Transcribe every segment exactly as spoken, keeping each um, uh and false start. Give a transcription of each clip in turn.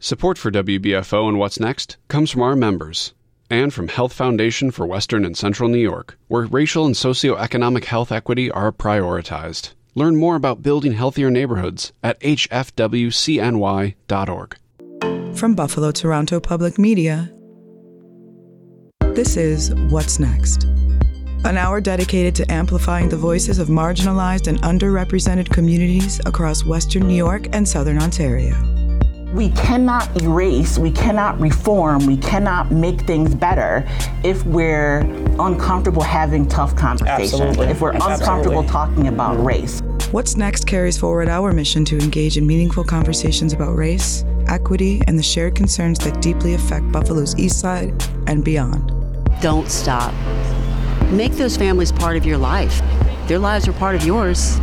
Support for W B F O and What's Next comes from our members and from Health Foundation for Western and Central New York, where racial and socioeconomic health equity are prioritized. Learn more about building healthier neighborhoods at h f w c n y dot org. From Buffalo Toronto Public Media, this is What's Next, an hour dedicated to amplifying the voices of marginalized and underrepresented communities across Western New York and Southern Ontario. We cannot erase, we cannot reform, we cannot make things better if we're uncomfortable having tough conversations, Absolutely. if we're Absolutely. uncomfortable talking about race. What's Next carries forward our mission to engage in meaningful conversations about race, equity, and the shared concerns that deeply affect Buffalo's East Side and beyond. Don't stop. Make those families part of your life. Their lives are part of yours.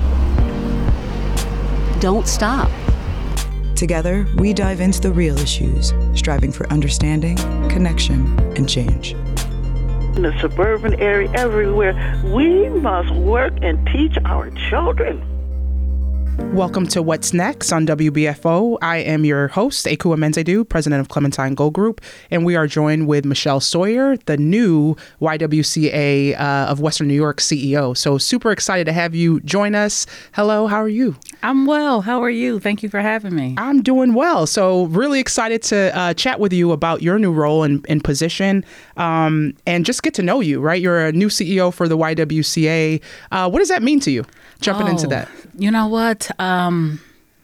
Don't stop. Together, we dive into the real issues, striving for understanding, connection, and change. In the suburban area, everywhere, we must work and teach our children. Welcome to What's Next on W B F O. I am your host, Ekua Menzedu, president of Clementine Gold Group, and we are joined with Michelle Sawyer, the new Y W C A uh, of Western New York C E O. So super excited to have you join us. Hello, how are you? I'm well. How are you? Thank you for having me. I'm doing well. So really excited to uh, chat with you about your new role and, and position um, and just get to know you, right? You're a new C E O for the Y W C A. Uh, what does that mean to you? Jumping oh, into that. You know what? Um,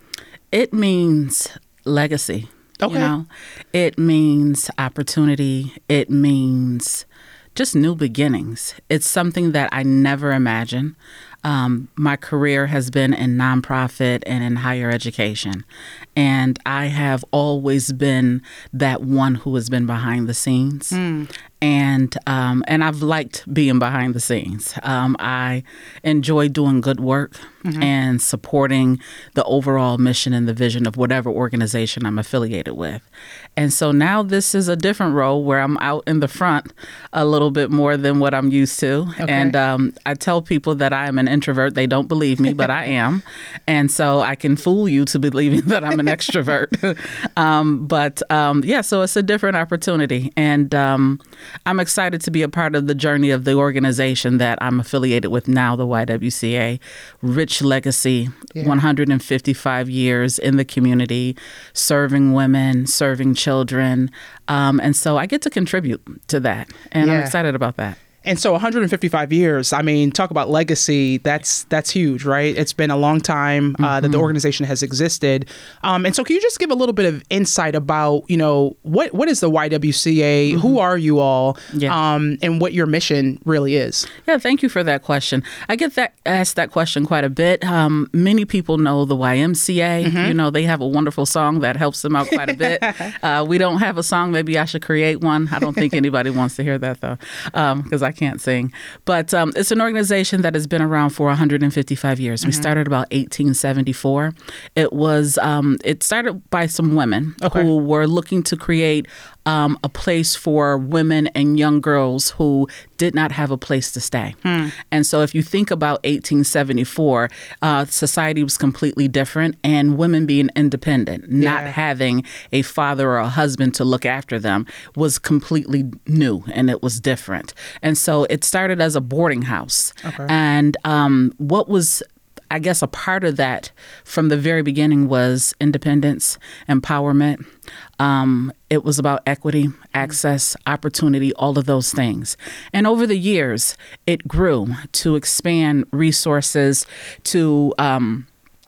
it means legacy. Okay. You know, it means opportunity. It means just new beginnings. It's something that I never imagined. Um, my career has been in nonprofit and in higher education. And I have always been that one who has been behind the scenes. Mm. And um, and I've liked being behind the scenes. Um, I enjoy doing good work mm-hmm. and supporting the overall mission and the vision of whatever organization I'm affiliated with. And so now this is a different role where I'm out in the front a little bit more than what I'm used to. Okay. And um, I tell people that I am an introvert. They don't believe me, but I am. And so I can fool you to believing that I'm an extrovert. um, but um, yeah, so it's a different opportunity. And um, I'm excited to be a part of the journey of the organization that I'm affiliated with now, the Y W C A. Rich legacy, yeah. one hundred fifty-five years in the community, serving women, serving children. Um, and so I get to contribute to that. And yeah. I'm excited about that. And so one hundred fifty-five years, I mean, talk about legacy, that's that's huge, right? It's been a long time uh, mm-hmm. that the organization has existed. Um, and so can you just give a little bit of insight about, you know, what what is the Y W C A? Mm-hmm. Who are you all? Yeah. Um, and what your mission really is? Yeah, thank you for that question. I get that asked that question quite a bit. Um, many people know the Y M C A. Mm-hmm. You know, they have a wonderful song that helps them out quite a bit. uh, we don't have a song. Maybe I should create one. I don't think anybody wants to hear that, though, because um, I can't sing. But um, it's an organization that has been around for one hundred fifty-five years. Mm-hmm. We started about eighteen seventy-four. It was um, it started by some women okay. who were looking to create um, a place for women and young girls who did not have a place to stay. Hmm. And so if you think about eighteen seventy-four, uh, society was completely different, and women being independent, yeah. not having a father or a husband to look after them was completely new, and it was different. And so it started as a boarding house. Okay. And um, what was I guess a part of that from the very beginning was independence, empowerment. Um, it was about equity, access, opportunity, all of those things. And over the years, it grew to expand resources, to um,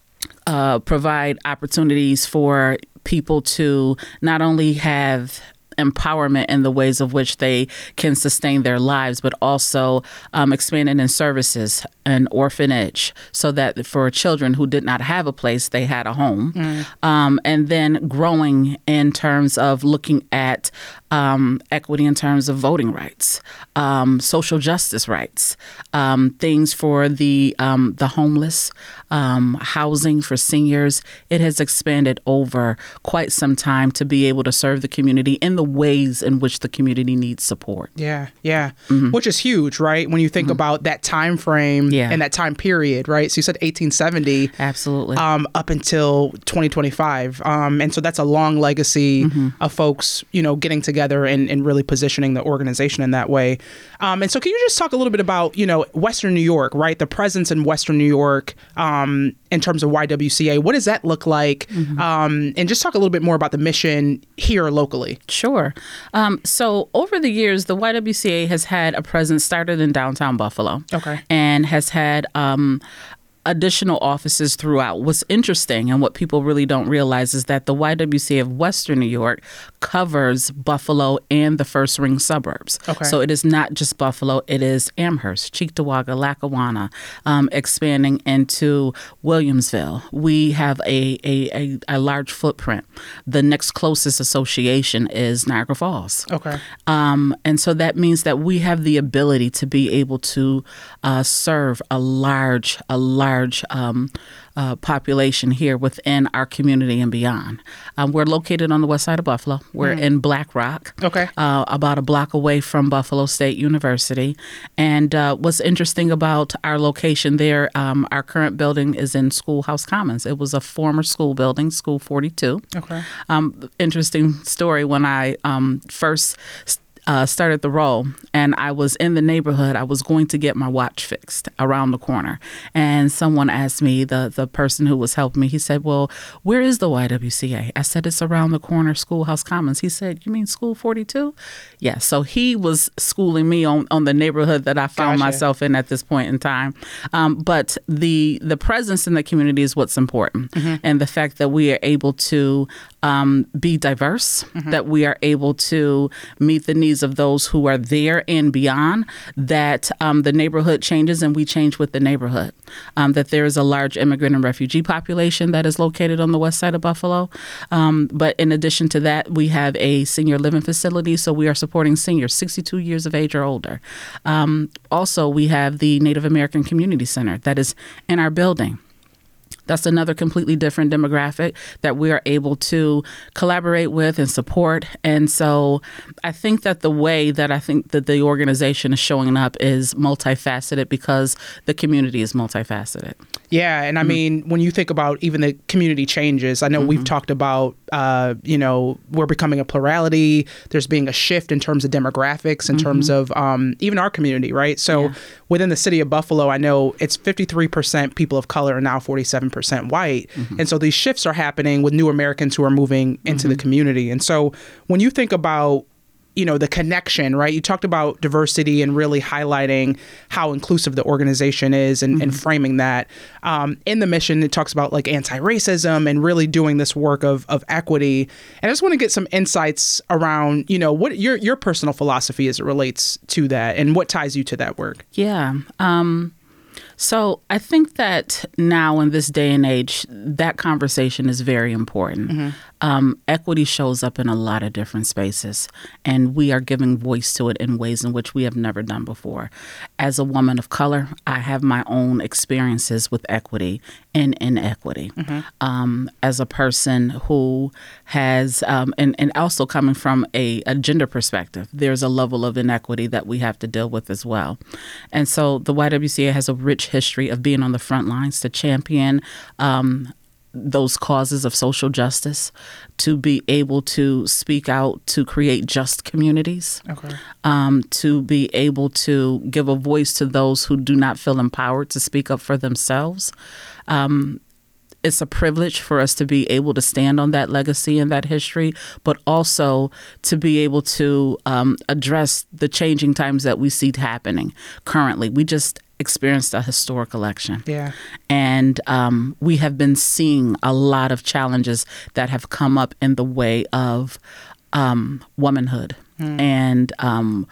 uh, provide opportunities for people to not only have empowerment in the ways of which they can sustain their lives, but also um, expanding in services, an orphanage, so that for children who did not have a place, they had a home. Mm. Um, and then growing in terms of looking at um, equity in terms of voting rights, um, social justice rights, um, things for the um, the homeless, um, housing for seniors. It has expanded over quite some time to be able to serve the community in the ways in which the community needs support. Yeah, yeah, mm-hmm. Which is huge, right? When you think mm-hmm. about that time frame yeah. and that time period, right? So you said eighteen seventy, absolutely, um, up until twenty twenty-five, um, and so that's a long legacy mm-hmm. of folks, you know, getting together and, and really positioning the organization in that way. Um, and so, can you just talk a little bit about, you know, Western New York, right? The presence in Western New York, um, in terms of Y W C A. What does that look like? Mm-hmm. Um, and just talk a little bit more about the mission here locally. Sure. Um, so over the years, the Y W C A has had a presence started in downtown Buffalo. Okay. And has had um, additional offices throughout. What's interesting and what people really don't realize is that the Y W C A of Western New York covers Buffalo and the first ring suburbs. Okay. So it is not just Buffalo, it is Amherst, Cheektowaga, Lackawanna, um, expanding into Williamsville. We have a, a, a, a large footprint. The next closest association is Niagara Falls. Okay. Um, and so that means that we have the ability to be able to uh, serve a large, a large large um, uh, population here within our community and beyond. Um, we're located on the west side of Buffalo. We're mm. in Black Rock, okay, uh, about a block away from Buffalo State University. And uh, what's interesting about our location there, um, our current building is in Schoolhouse Commons. It was a former school building, School forty-two. Okay. Um, interesting story, when I um, first Uh, started the role and I was in the neighborhood, I was going to get my watch fixed around the corner. And someone asked me, the, the person who was helping me, he said, well, where is the Y W C A? I said, it's around the corner, Schoolhouse Commons. He said, you mean School forty-two? Yeah. So he was schooling me on, on the neighborhood that I found Gotcha. myself in at this point in time. Um, but the, the presence in the community is what's important. Mm-hmm. And the fact that we are able to um, be diverse, mm-hmm. that we are able to meet the needs of those who are there and beyond, that um, the neighborhood changes and we change with the neighborhood. Um, that there is a large immigrant and refugee population that is located on the west side of Buffalo. Um, but in addition to that, we have a senior living facility, so we are supporting seniors sixty-two years of age or older. Um, also, we have the Native American Community Center that is in our building. That's another completely different demographic that we are able to collaborate with and support. And so I think that the way that I think that the organization is showing up is multifaceted because the community is multifaceted. Yeah. And I mm-hmm. mean, when you think about even the community changes, I know mm-hmm. we've talked about, uh, you know, we're becoming a plurality. There's being a shift in terms of demographics, in mm-hmm. terms of um, even our community, right? So yeah. within the city of Buffalo, I know it's fifty-three percent people of color and now forty-seven percent white. Mm-hmm. And so these shifts are happening with new Americans who are moving into mm-hmm. the community. And so when you think about, you know, the connection, right? You talked about diversity and really highlighting how inclusive the organization is and, mm-hmm. and framing that. Um, in the mission, it talks about like anti-racism and really doing this work of of equity. And I just want to get some insights around, you know, what your your personal philosophy as it relates to that and what ties you to that work. Yeah. Um So I think that now in this day and age, that conversation is very important. Mm-hmm. Um, equity shows up in a lot of different spaces, and we are giving voice to it in ways in which we have never done before. As a woman of color, I have my own experiences with equity and inequity. Mm-hmm. Um, as a person who has, um, and, and also coming from a, a gender perspective, there's a level of inequity that we have to deal with as well. And so the Y W C A has a rich history of being on the front lines to champion um, those causes of social justice, to be able to speak out, to create just communities, okay. um, to be able to give a voice to those who do not feel empowered to speak up for themselves. Um, It's a privilege for us to be able to stand on that legacy and that history, but also to be able to um, address the changing times that we see happening currently. We just experienced a historic election. Yeah. And um, we have been seeing a lot of challenges that have come up in the way of um, womanhood mm. and um,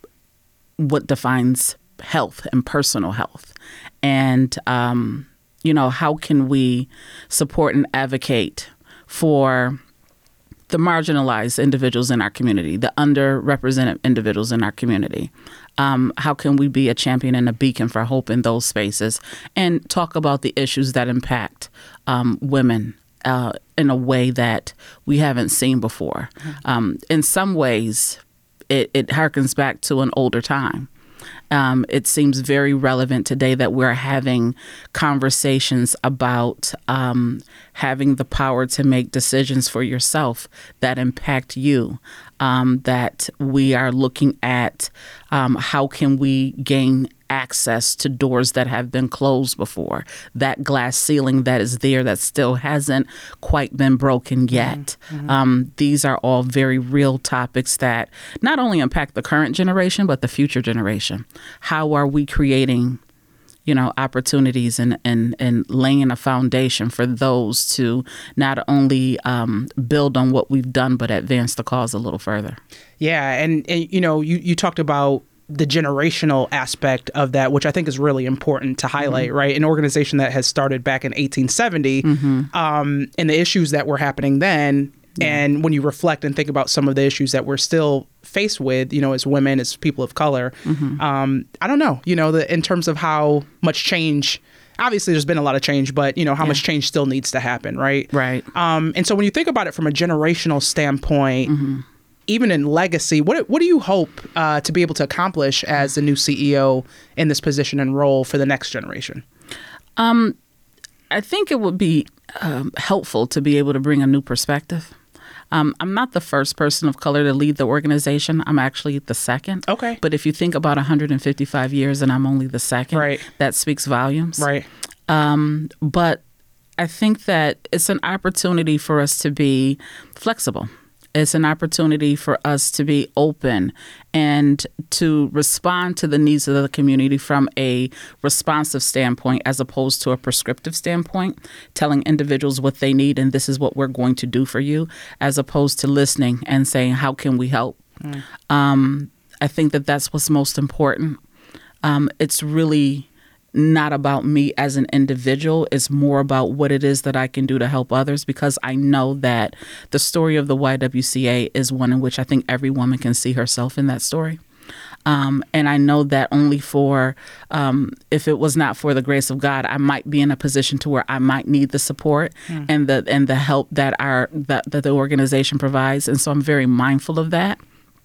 what defines health and personal health. And um you know, how can we support and advocate for the marginalized individuals in our community, the underrepresented individuals in our community. Um, how can we be a champion and a beacon for hope in those spaces and talk about the issues that impact um, women uh, in a way that we haven't seen before? Um, in some ways, it, it harkens back to an older time. Um, it seems very relevant today that we're having conversations about um, having the power to make decisions for yourself that impact you, um, that we are looking at um, how can we gain access to doors that have been closed before, that glass ceiling that is there that still hasn't quite been broken yet. Mm-hmm. Um, these are all very real topics that not only impact the current generation, but the future generation. How are we creating, you know, opportunities and, and, and laying a foundation for those to not only um, build on what we've done, but advance the cause a little further? Yeah. And, and you know, you, you talked about the generational aspect of that, which I think is really important to highlight, mm-hmm. right? An organization that has started back in eighteen seventy, mm-hmm. um, and the issues that were happening then. Yeah. And when you reflect and think about some of the issues that we're still faced with, you know, as women, as people of color, mm-hmm. um, I don't know, you know, the, in terms of how much change, obviously there's been a lot of change, but, you know, how yeah. much change still needs to happen, right? Right. Um, and so when you think about it from a generational standpoint, mm-hmm. even in legacy, what what do you hope uh, to be able to accomplish as the new C E O in this position and role for the next generation? Um, I think it would be um, helpful to be able to bring a new perspective. Um, I'm not the first person of color to lead the organization. I'm actually the second. Okay. But if you think about one hundred fifty-five years and I'm only the second, right. that speaks volumes. Right. Um, but I think that it's an opportunity for us to be flexible. It's an opportunity for us to be open and to respond to the needs of the community from a responsive standpoint as opposed to a prescriptive standpoint, telling individuals what they need and this is what we're going to do for you, as opposed to listening and saying, how can we help? Mm. Um, I think that that's what's most important. Um, it's really not about me as an individual. It's more about what it is that I can do to help others, because I know that the story of the Y W C A is one in which I think every woman can see herself in that story. Um, and I know that only for, um, if it was not for the grace of God, I might be in a position to where I might need the support mm. and the and the help that our that, that the organization provides. And so I'm very mindful of that.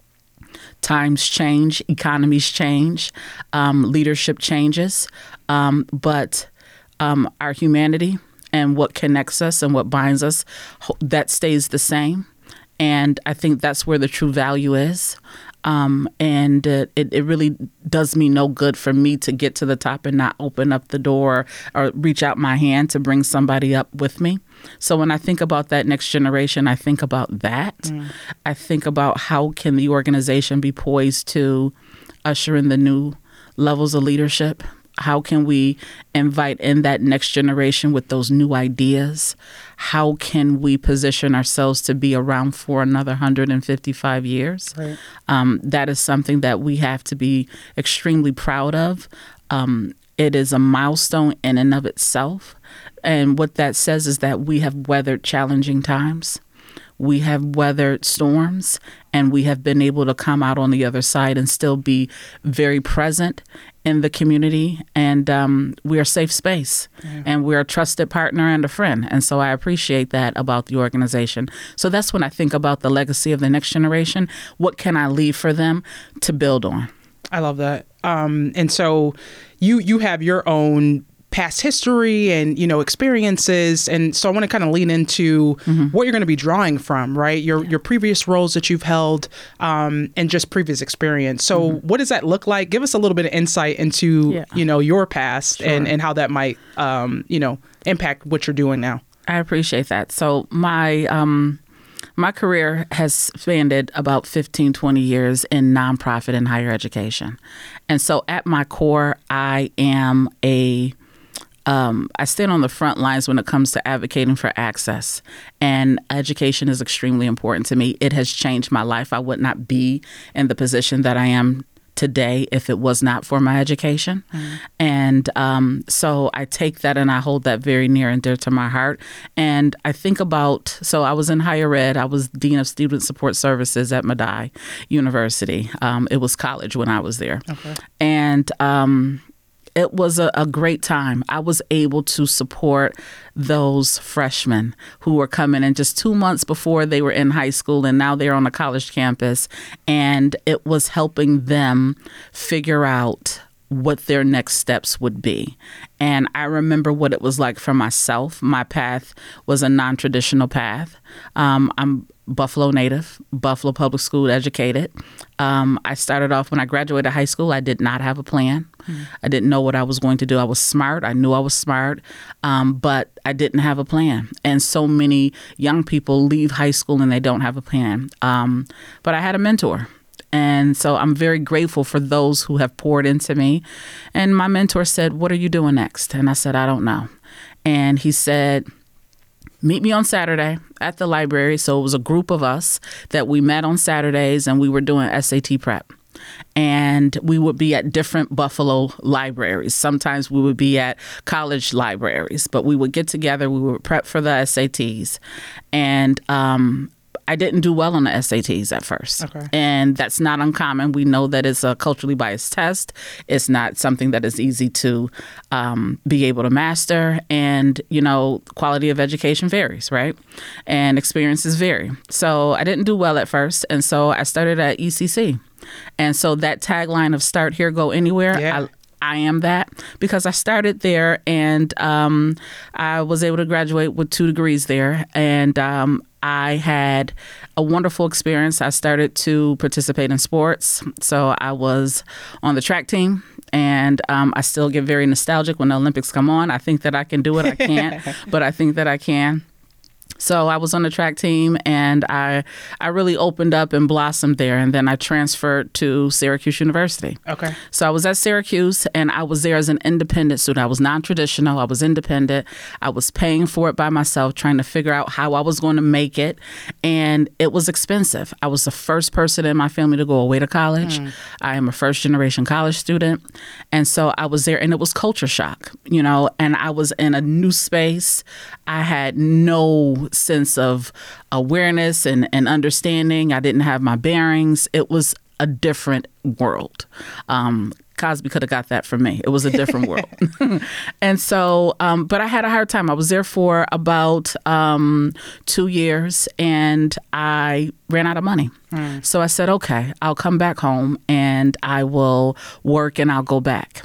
Times change, economies change, um, leadership changes, um, but um, our humanity and what connects us and what binds us, that stays the same. And I think that's where the true value is. Um, and uh, it, it really does me no good for me to get to the top and not open up the door or reach out my hand to bring somebody up with me. So when I think about that next generation, I think about that. Mm. I think about how can the organization be poised to usher in the new levels of leadership. How can we invite in that next generation with those new ideas? How can we position ourselves to be around for another one hundred fifty-five years? Right. Um, that is something that we have to be extremely proud of. Um, it is a milestone in and of itself. And what that says is that we have weathered challenging times. We have weathered storms, and we have been able to come out on the other side and still be very present in the community. And um, we're a safe space, yeah. and we're a trusted partner and a friend. And so I appreciate that about the organization. So that's when I think about the legacy of the next generation. What can I leave for them to build on? I love that. Um, and so you you have your own past history and, you know, experiences. And so I want to kind of lean into mm-hmm. what you're going to be drawing from, right? Your yeah. your previous roles that you've held um, and just previous experience. So mm-hmm. what does that look like? Give us a little bit of insight into, yeah. you know, your past sure. and, and how that might, um, you know, impact what you're doing now. I appreciate that. So my um, my career has spanned about fifteen, twenty years in nonprofit and higher education. And so at my core, I am a Um, I stand on the front lines when it comes to advocating for access, and education is extremely important to me. It has changed my life. I would not be in the position that I am today if it was not for my education. Mm. And um, so I take that and I hold that very near and dear to my heart. And I think about, so I was in higher ed. I was Dean of Student Support Services at Medaille University. Um, it was college when I was there. Okay. And um, it was a, a great time. I was able to support those freshmen who were coming in just two months before they were in high school, and now they're on a college campus. And it was helping them figure out what their next steps would be. And I remember what it was like for myself. My path was a non-traditional path. Um, I'm Buffalo native, Buffalo public school educated. Um, I started off when I graduated high school. I did not have a plan. Mm. I didn't know what I was going to do. I was smart. I knew I was smart, um, but I didn't have a plan. And so many young people leave high school and they don't have a plan. Um, but I had a mentor. And so I'm very grateful for those who have poured into me. And my mentor said, "What are you doing next?" And I said, "I don't know." And he said, "Meet me on Saturday at the library." So it was a group of us that we met on Saturdays, and we were doing S A T prep. And we would be at different Buffalo libraries. Sometimes we would be at college libraries, but we would get together. We would prep for the S A Ts. And um, I didn't do well on the S A Ts at first. Okay. And that's not uncommon. We know that it's a culturally biased test. It's not something that is easy to um, be able to master. And, you know, quality of education varies, right? And experiences vary. So I didn't do well at first. And so I started at E C C. And so that tagline of start here, go anywhere, yeah. I, I am that because I started there and um, I was able to graduate with two degrees there. And um, I had a wonderful experience. I started to participate in sports. So I was on the track team. And um, I still get very nostalgic when the Olympics come on. I think that I can do it. I can't, but I think that I can. So I was on the track team, and I I really opened up and blossomed there. And then I transferred to Syracuse University. Okay. So I was at Syracuse, and I was there as an independent student. I was non-traditional. I was independent. I was paying for it by myself, trying to figure out how I was going to make it. And it was expensive. I was the first person in my family to go away to college. Mm. I am a first-generation college student. And so I was there, and it was culture shock, you know, and I was in a new space. I had no sense of awareness and, and understanding. I didn't have my bearings. It was a different world. Um, Cosby could have got that from me. It was a different world. And so, um, but I had a hard time. I was there for about um, two years and I ran out of money. Mm. So I said, okay, I'll come back home and I will work and I'll go back.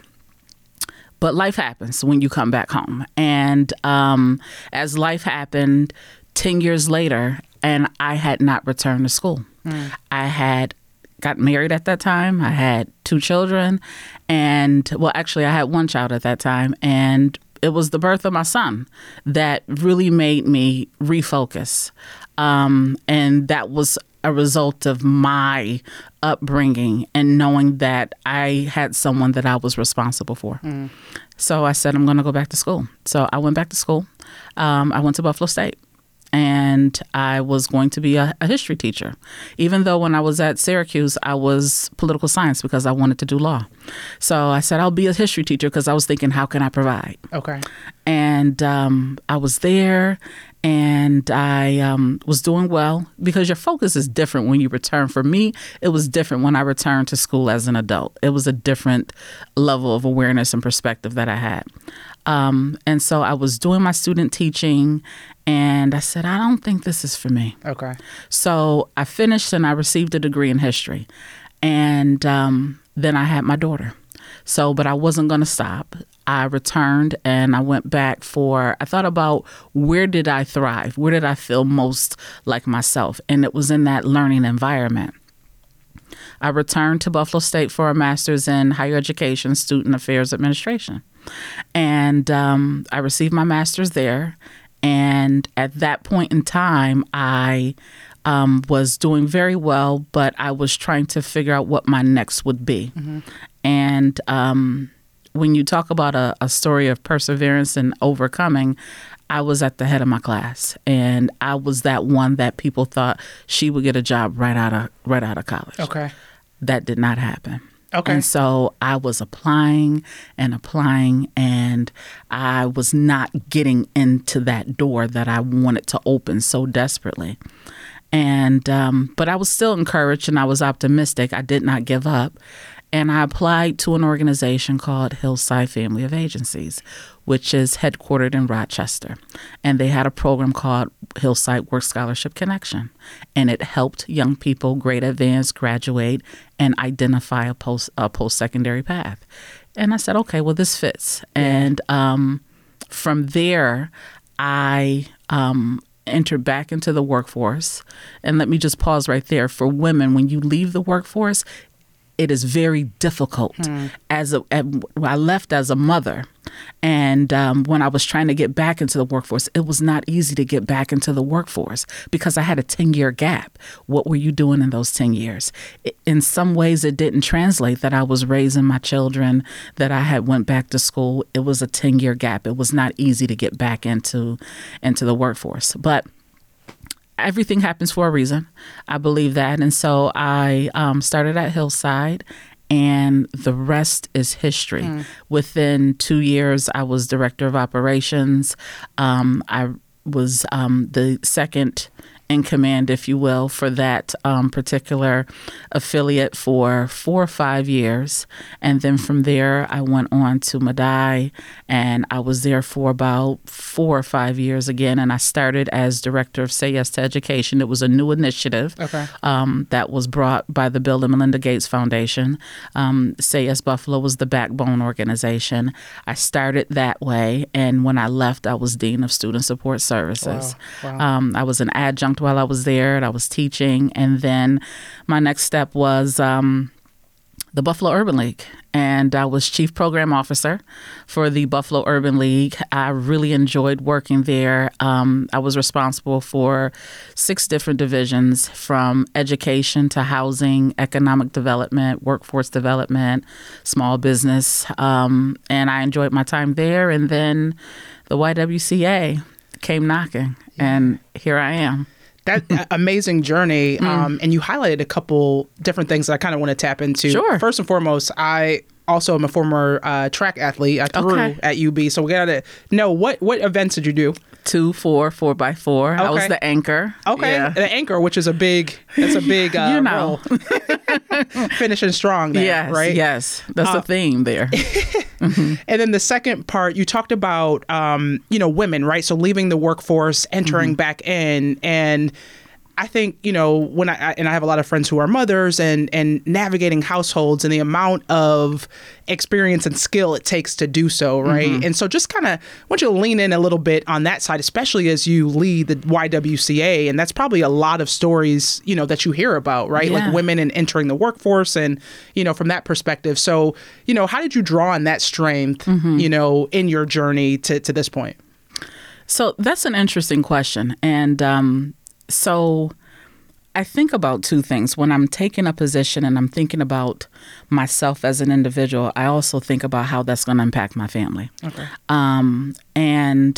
But life happens when you come back home. And um, as life happened, ten years later, and I had not returned to school. Mm. I had got married at that time. I had two children. And, well, actually, I had one child at that time. And it was the birth of my son that really made me refocus. Um, and that was a result of my upbringing and knowing that I had someone that I was responsible for. Mm. So I said, I'm going to go back to school. So I went back to school. Um, I went to Buffalo State. And I was going to be a, a history teacher, even though when I was at Syracuse, I was political science because I wanted to do law. So I said, I'll be a history teacher because I was thinking, how can I provide? Okay. And um, I was there and I um, was doing well because your focus is different when you return. For me, it was different when I returned to school as an adult. It was a different level of awareness and perspective that I had. Um, and so I was doing my student teaching and I said, I don't think this is for me. Okay. So I finished and I received a degree in history. And um, then I had my daughter. So, but I wasn't going to stop. I returned and I went back for, I thought about where did I thrive? Where did I feel most like myself? And it was in that learning environment. I returned to Buffalo State for a master's in higher education, student affairs administration. And um, I received my master's there. And at that point in time, I um, was doing very well, but I was trying to figure out what my next would be. Mm-hmm. And um, when you talk about a, a story of perseverance and overcoming, I was at the head of my class, and I was that one that people thought she would get a job right out of right out of college. Okay, that did not happen. Okay. And so I was applying and applying, and I was not getting into that door that I wanted to open so desperately. And um, but I was still encouraged, and I was optimistic. I did not give up. And I applied to an organization called Hillside Family of Agencies, which is headquartered in Rochester. And they had a program called Hillside Work Scholarship Connection. And it helped young people grade advance, graduate, and identify a post a post-secondary path. And I said, okay, well, this fits. And um, from there, I um, entered back into the workforce. And let me just pause right there. For women, when you leave the workforce, it is very difficult. Hmm. As a, I left as a mother, and um, when I was trying to get back into the workforce, it was not easy to get back into the workforce because I had a ten-year gap. What were you doing in those ten years? In some ways, it didn't translate that I was raising my children, that I had went back to school. It was a ten-year gap. It was not easy to get back into into the workforce, but everything happens for a reason. I believe that. And so I um, started at Hillside, and the rest is history. Mm. Within two years, I was director of operations. Um, I was um, the second in command, if you will, for that um, particular affiliate for four or five years. And then from there, I went on to Medaille, and I was there for about four or five years again. And I started as director of Say Yes to Education. It was a new initiative okay. um, that was brought by the Bill and Melinda Gates Foundation. Um, Say Yes Buffalo was the backbone organization. I started that way. And when I left, I was Dean of Student Support Services. Wow. Wow. Um, I was an adjunct while I was there, and I was teaching. And then my next step was um, the Buffalo Urban League. And I was chief program officer for the Buffalo Urban League. I really enjoyed working there. Um, I was responsible for six different divisions, from education to housing, economic development, workforce development, small business. Um, and I enjoyed my time there. And then the Y W C A came knocking, and here I am. That amazing journey. Um, and you highlighted a couple different things that I kind of want to tap into. Sure. First and foremost, I also am a former uh, track athlete. I threw Okay. at U B. So we got to know, what, what events did you do? Two, four, four by four. I was Okay. the anchor. Okay. Yeah. The anchor, which is a big, that's a big uh, You know. role. Finishing strong there, Yes, right? yes. That's Uh, the theme there. And then the second part, you talked about, um, you know, women, right? So leaving the workforce, entering Mm-hmm. back in. And I think, you know, when I, and I have a lot of friends who are mothers, and, and navigating households and the amount of experience and skill it takes to do so, right? Mm-hmm. And so just kind of I want you to lean in a little bit on that side, especially as you lead the Y W C A. And that's probably a lot of stories, you know, that you hear about, right? Yeah. Like women and entering the workforce, and, you know, from that perspective. So, you know, how did you draw on that strength, Mm-hmm. you know, in your journey to, to this point? So that's an interesting question. And um, so I think about two things. When I'm taking a position and I'm thinking about myself as an individual, I also think about how that's going to impact my family. Okay. Um, and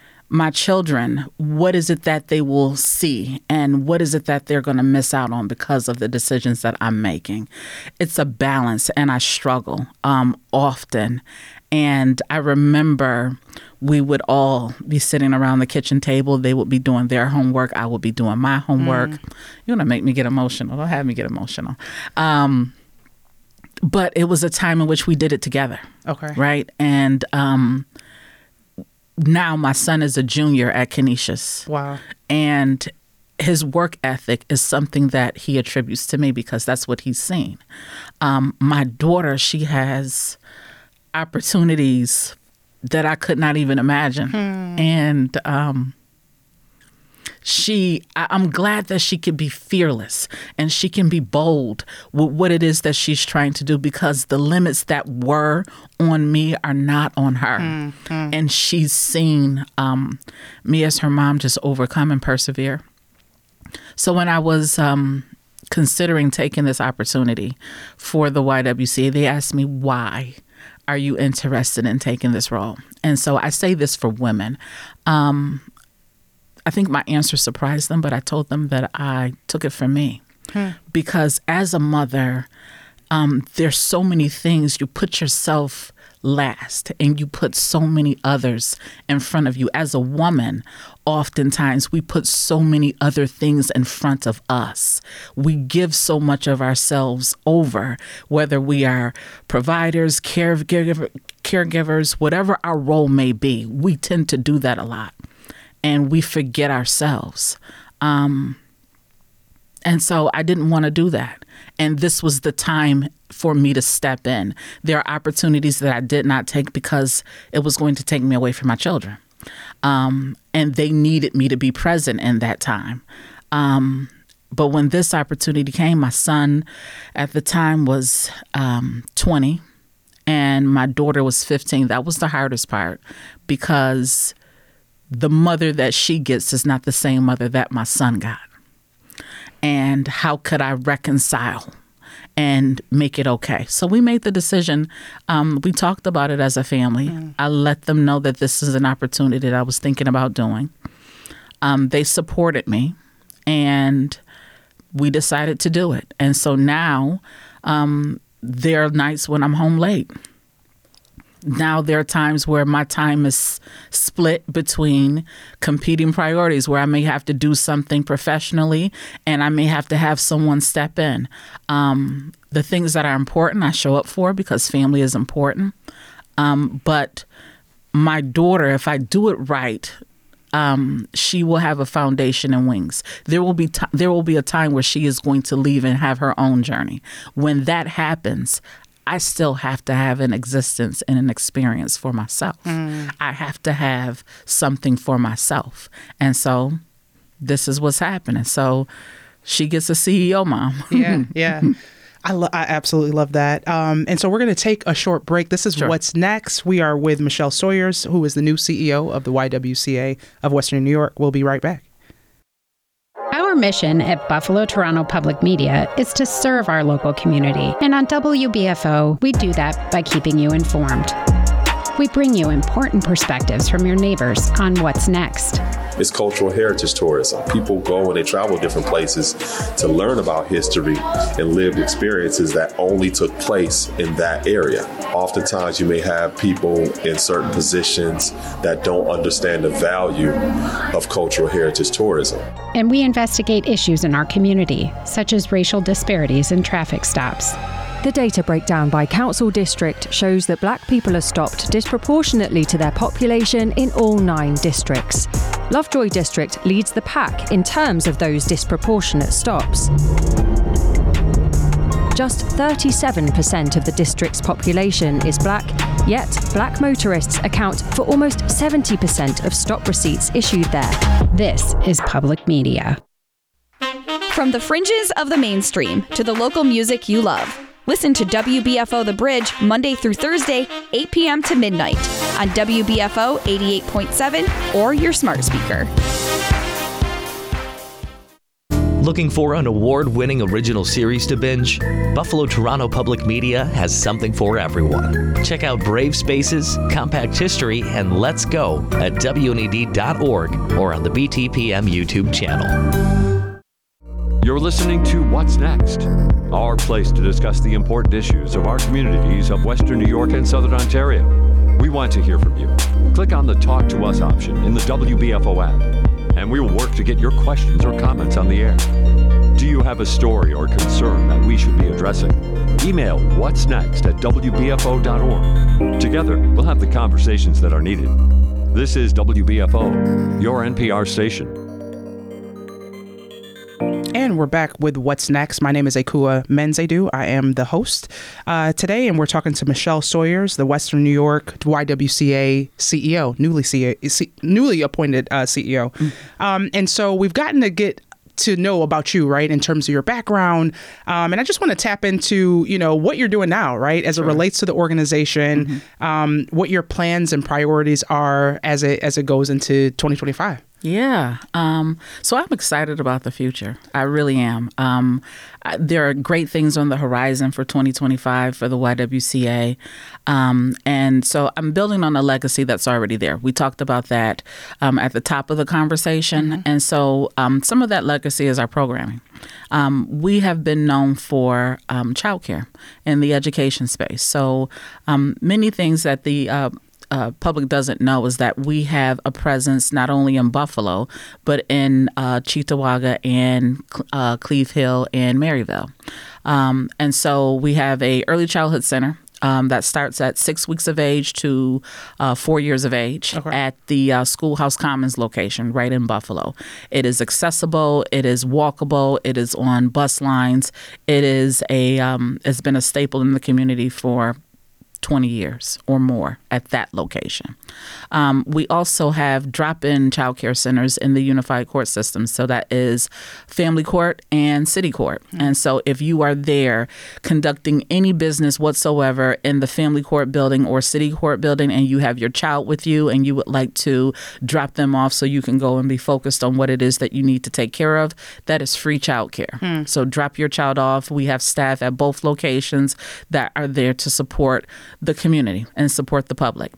my children, what is it that they will see, and what is it that they're going to miss out on because of the decisions that I'm making? It's a balance, and I struggle um, often. And I remember we would all be sitting around the kitchen table. They would be doing their homework. I would be doing my homework. Mm. You're going to make me get emotional. Don't have me get emotional. Um, but it was a time in which we did it together. Okay. Right? And um, now my son is a junior at Canisius. Wow. And his work ethic is something that he attributes to me because that's what he's seen. Um, my daughter, she has opportunities that I could not even imagine. Hmm. And um, she, I, I'm glad that she can be fearless and she can be bold with what it is that she's trying to do, because the limits that were on me are not on her. Hmm. Hmm. And she's seen um, me as her mom just overcome and persevere. So when I was um, considering taking this opportunity for the Y W C A, they asked me, why are you interested in taking this role? And so I say this for women. Um, I think my answer surprised them, but I told them that I took it for me. Hmm. Because as a mother, um, there's so many things. You put yourself last and you put so many others in front of you. As a woman, oftentimes we put so many other things in front of us. We give so much of ourselves over, whether we are providers, caregiver, caregivers, whatever our role may be. We tend to do that a lot and we forget ourselves. Um, and so I didn't want to do that. And this was the time for me to step in. There are opportunities that I did not take because it was going to take me away from my children. Um, and they needed me to be present in that time. Um, but when this opportunity came, my son at the time was um, twenty and my daughter was fifteen. That was the hardest part because the mother that she gets is not the same mother that my son got. And how could I reconcile and make it okay? So we made the decision. Um, we talked about it as a family. Mm. I let them know that this is an opportunity that I was thinking about doing. Um, they supported me, and we decided to do it. And so now um, there are nights when I'm home late. Now there are times where my time is split between competing priorities, where I may have to do something professionally and I may have to have someone step in. Um, the things that are important, I show up for because family is important. Um, but my daughter, if I do it right, um, she will have a foundation and wings. There will be t- there will be a time where she is going to leave and have her own journey. When that happens, I still have to have an existence and an experience for myself. Mm. I have to have something for myself. And so this is what's happening. So she gets a C E O mom. Yeah, yeah. I, lo- I absolutely love that. Um, and so we're going to take a short break. This is sure. What's Next. We are with Michelle Sawyers, who is the new C E O of the Y W C A of Western New York. We'll be right back. Our mission at Buffalo Toronto Public Media is to serve our local community. And on W B F O, we do that by keeping you informed. We bring you important perspectives from your neighbors on what's next. It's cultural heritage tourism. People go and they travel different places to learn about history and lived experiences that only took place in that area. Oftentimes you may have people in certain positions that don't understand the value of cultural heritage tourism. And we investigate issues in our community, such as racial disparities in traffic stops. The data breakdown by council district shows that black people are stopped disproportionately to their population in all nine districts. Lovejoy District leads the pack in terms of those disproportionate stops. Just thirty-seven percent of the district's population is black, yet black motorists account for almost seventy percent of stop receipts issued there. This is public media. From the fringes of the mainstream to the local music you love. Listen to W B F O The Bridge Monday through Thursday, eight p.m. to midnight on W B F O eighty-eight point seven or your smart speaker. Looking for an award-winning original series to binge? Buffalo Toronto Public Media has something for everyone. Check out Brave Spaces, Compact History, and Let's Go at W N E D dot org or on the B T P M YouTube channel. You're listening to What's Next, our place to discuss the important issues of our communities of Western New York and Southern Ontario. We want to hear from you. Click on the Talk to Us option in the W B F O app, and we will work to get your questions or comments on the air. Do you have a story or concern that we should be addressing? Email what's next at W B F O dot org. Together, we'll have the conversations that are needed. This is W B F O, your N P R station. And we're back with What's Next. My name is Akua Menzedu. I am the host uh, today, and we're talking to Michelle Sawyers, the Western New York Y W C A C E O, newly C E O, C- newly appointed uh, C E O. Mm. Um, and so we've gotten to get to know about you, right, in terms of your background. Um, and I just want to tap into, you know, what you're doing now, right, as it sure. relates to the organization, mm-hmm. um, what your plans and priorities are as it as it goes into twenty twenty-five. Yeah. Um, so I'm excited about the future. I really am. Um, I, there are great things on the horizon for twenty twenty-five for the Y W C A. Um, and so I'm building on a legacy that's already there. We talked about that um, at the top of the conversation. Mm-hmm. And so um, some of that legacy is our programming. Um, we have been known for um, childcare in the education space. So um, many things that the uh, Uh, public doesn't know is that we have a presence not only in Buffalo, but in uh, Cheektowaga and uh, Cleve Hill and Maryville. Um, and so we have a early childhood center um, that starts at six weeks of age to uh, four years of age okay. at the uh, Schoolhouse Commons location right in Buffalo. It is accessible. It is walkable. It is on bus lines. It is a um, it's been a staple in the community for twenty years or more at that location. Um, we also have drop-in child care centers in the unified court system. So that is family court and city court. Mm-hmm. And so if you are there conducting any business whatsoever in the family court building or city court building, and you have your child with you and you would like to drop them off so you can go and be focused on what it is that you need to take care of, that is free child care. Mm. So drop your child off. We have staff at both locations that are there to support the community and support the public.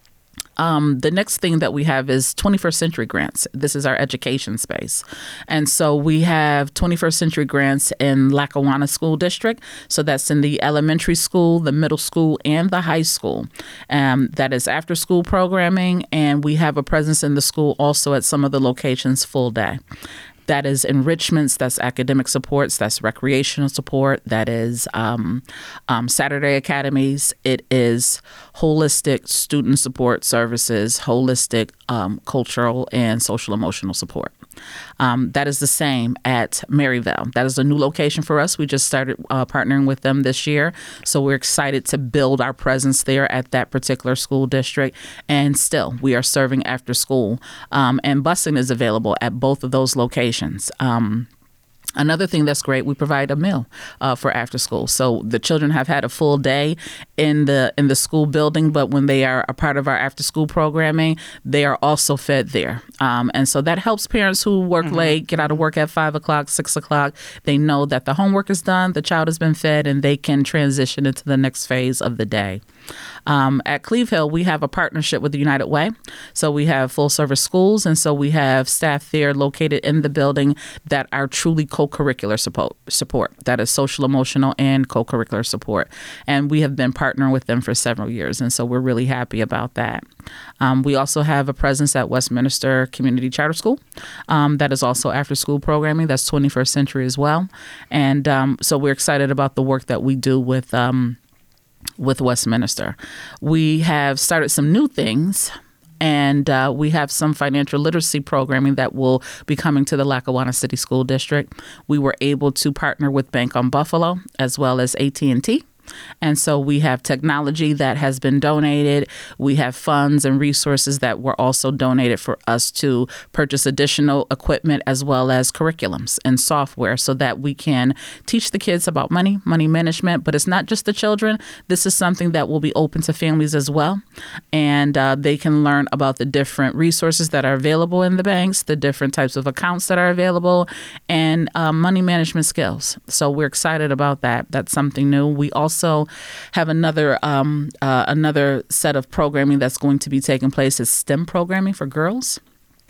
Um, the next thing that we have is twenty-first century grants. This is our education space. And so we have twenty-first century grants in Lackawanna School District. So that's in the elementary school, the middle school, and the high school. Um, that is after school programming. And we have a presence in the school also at some of the locations full day. That is enrichments, that's academic supports, that's recreational support, that is um, um, Saturday academies. It is holistic student support services, holistic um, cultural and social emotional support. Um, that is the same at Maryville. That is a new location for us. We just started uh, partnering with them this year. So we're excited to build our presence there at that particular school district. And still, we are serving after school. Um, and busing is available at both of those locations. Um, Another thing that's great, we provide a meal uh, for after school. So the children have had a full day in the in the school building, but when they are a part of our after school programming, they are also fed there. Um, and so that helps parents who work mm-hmm. late, get out of work at five o'clock, six o'clock. They know that the homework is done, the child has been fed, and they can transition into the next phase of the day. Um, at Cleve Hill, we have a partnership with the United Way. So we have full service schools. And so we have staff there located in the building that are truly co-curricular support, support. That is social, emotional, and co-curricular support. And we have been partnering with them for several years. And so we're really happy about that. Um, we also have a presence at Westminster Community Charter School. Um, that is also after school programming. That's twenty-first century as well. And um, so we're excited about the work that we do with um, with Westminster. We have started some new things, and uh, we have some financial literacy programming that will be coming to the Lackawanna City School District. We were able to partner with Bank on Buffalo as well as A T and T. And so we have technology that has been donated. We have funds and resources that were also donated for us to purchase additional equipment as well as curriculums and software so that we can teach the kids about money, money management. But it's not just the children. This is something that will be open to families as well. And uh, they can learn about the different resources that are available in the banks, the different types of accounts that are available, and uh, money management skills. So we're excited about that. That's something new. We also Also have another um, uh, another set of programming that's going to be taking place is STEM programming for girls.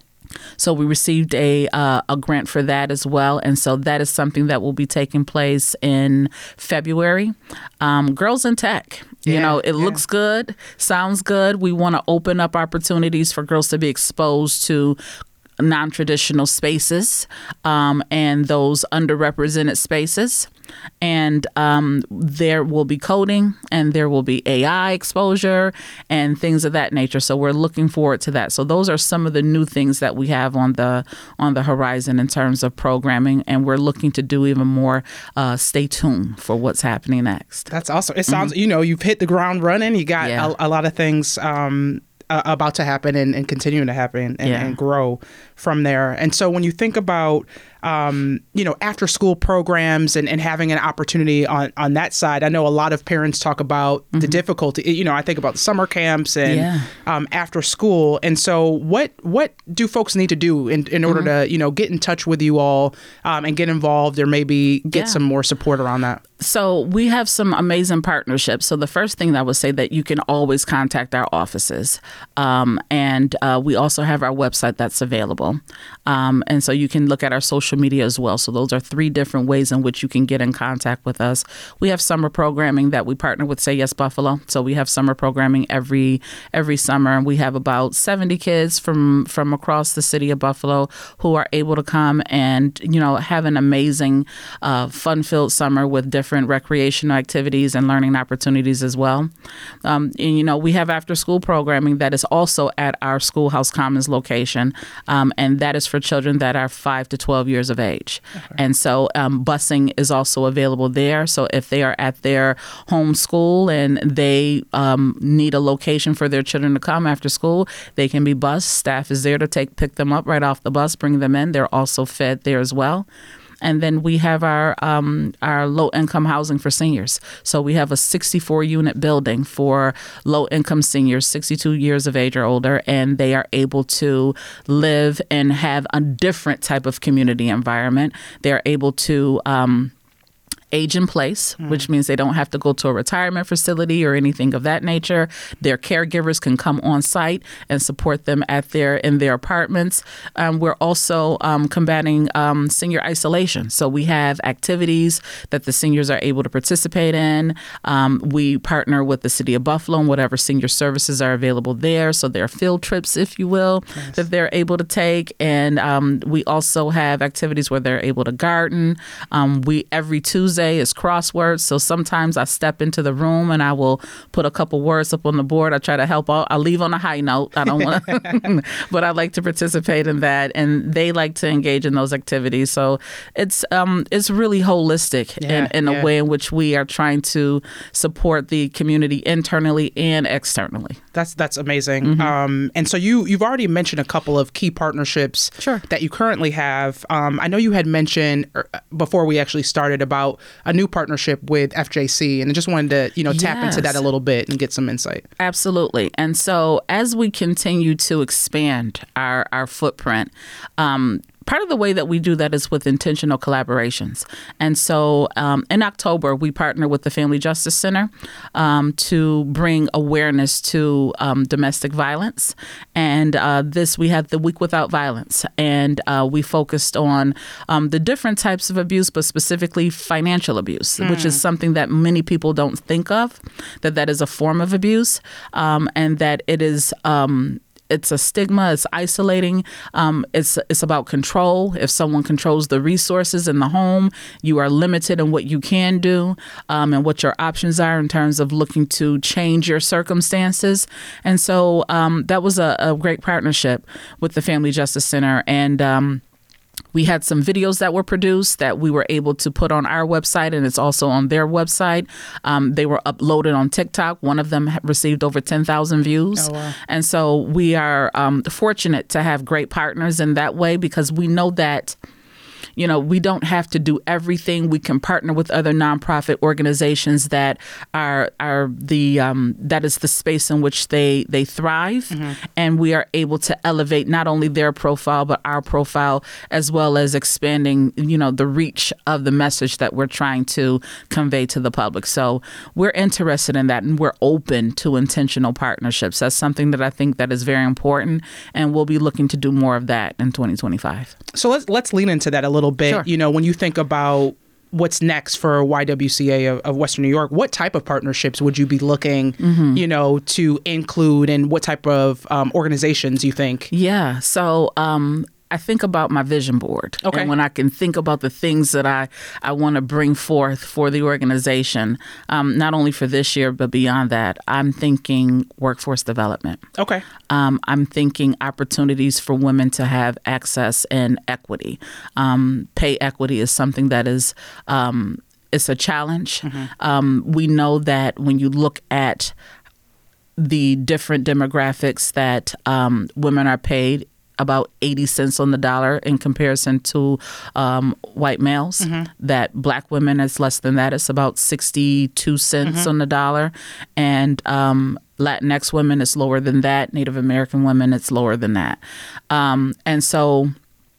So we received a uh, a grant for that as well. And so that is something that will be taking place in February. Um, Girls in Tech. You yeah, know, it yeah. looks good, sounds good. We want to open up opportunities for girls to be exposed to non-traditional spaces um, and those underrepresented spaces. And um, there will be coding and there will be A I exposure and things of that nature. So we're looking forward to that. So those are some of the new things that we have on the on the horizon in terms of programming. And we're looking to do even more. Uh, stay tuned for what's happening next. That's awesome. It sounds, mm-hmm. you know, you've hit the ground running. You got yeah. a, a lot of things um uh, about to happen and, and continuing to happen and, Yeah. and grow from there. And so when you think about, um, you know, after school programs and, and having an opportunity on, on that side, I know a lot of parents talk about mm-hmm. the difficulty. You know, I think about the summer camps and Yeah. um, after school. And so what what do folks need to do in, in order Mm-hmm. to, you know, get in touch with you all um, and get involved or maybe get Yeah. some more support around that? So we have some amazing partnerships. So the first thing that I would say that you can always contact our offices. Um, and uh, we also have our website that's available. Um, and so you can look at our social media as well. So those are three different ways in which you can get in contact with us. We have summer programming that we partner with Say Yes Buffalo. So we have summer programming every every summer. And we have about seventy kids from, from across the city of Buffalo who are able to come and, you know, have an amazing, uh, fun-filled summer with different different recreational activities and learning opportunities as well. Um, and, you know, we have after school programming that is also at our Schoolhouse Commons location, um, and that is for children that are five to twelve years of age. Okay. And so um, busing is also available there. So if they are at their home school and they um, need a location for their children to come after school, they can be bused. Staff is there to take pick them up right off the bus, bring them in. They're also fed there as well. And then we have our um, our low-income housing for seniors. So we have a sixty-four unit building for low-income seniors, sixty-two years of age or older, and they are able to live and have a different type of community environment. They're able to um, age in place, mm. which means they don't have to go to a retirement facility or anything of that nature. Their caregivers can come on site and support them at their in their apartments. Um, we're also um, combating um, senior isolation. So we have activities that the seniors are able to participate in. Um, we partner with the City of Buffalo and whatever senior services are available there. So there are field trips, if you will, nice. that they're able to take. And um, we also have activities where they're able to garden. Um, we every Tuesday is crosswords. So sometimes I step into the room and I will put a couple words up on the board. I try to help out. I leave on a high note. I don't want to, but I like to participate in that. And they like to engage in those activities. So it's um it's really holistic yeah, in, in yeah. a way in which we are trying to support the community internally and externally. That's that's amazing. Mm-hmm. Um, and so you you've already mentioned a couple of key partnerships sure. that you currently have. Um, I know you had mentioned before we actually started about a new partnership with F J C, and I just wanted to you know tap yes. into that a little bit and get some insight. Absolutely. And so as we continue to expand our our footprint, um, part of the way that we do that is with intentional collaborations. And so um, in October, we partner with the Family Justice Center um, to bring awareness to um, domestic violence. And uh, this, we had the Week Without Violence. And uh, we focused on um, the different types of abuse, but specifically financial abuse, mm. which is something that many people don't think of, that that is a form of abuse, um, and that it is... Um, It's a stigma. It's isolating. Um, it's it's about control. If someone controls the resources in the home, you are limited in what you can do um, and what your options are in terms of looking to change your circumstances. And so um, that was a, a great partnership with the Family Justice Center. And um, we had some videos that were produced that we were able to put on our website, and it's also on their website. Um, they were uploaded on TikTok. One of them received over ten thousand views. Oh, wow. And so we are um, fortunate to have great partners in that way, because we know that, you know, we don't have to do everything. We can partner with other nonprofit organizations that are are the um, that is the space in which they they thrive, mm-hmm. and we are able to elevate not only their profile but our profile, as well as expanding, you know, the reach of the message that we're trying to convey to the public. So we're interested in that, and we're open to intentional partnerships. That's something that I think that is very important, and we'll be looking to do more of that in twenty twenty-five. So let's let's lean into that a little bit. Sure. You know, when you think about what's next for Y W C A of, of Western New York, what type of partnerships would you be looking, mm-hmm. you know, to include, and what type of um, organizations you think? Yeah. So, um, I think about my vision board. Okay. And when I can think about the things that I, I want to bring forth for the organization, um, not only for this year, but beyond that, I'm thinking workforce development. Okay. Um, I'm thinking opportunities for women to have access and equity. Um, pay equity is something that is um, it's a challenge. Mm-hmm. Um, we know that when you look at the different demographics that um, women are paid about eighty cents on the dollar in comparison to um, white males. Mm-hmm. That black women is less than that. It's about sixty-two cents mm-hmm. on the dollar. And um, Latinx women, it's lower than that. Native American women, it's lower than that. Um, and so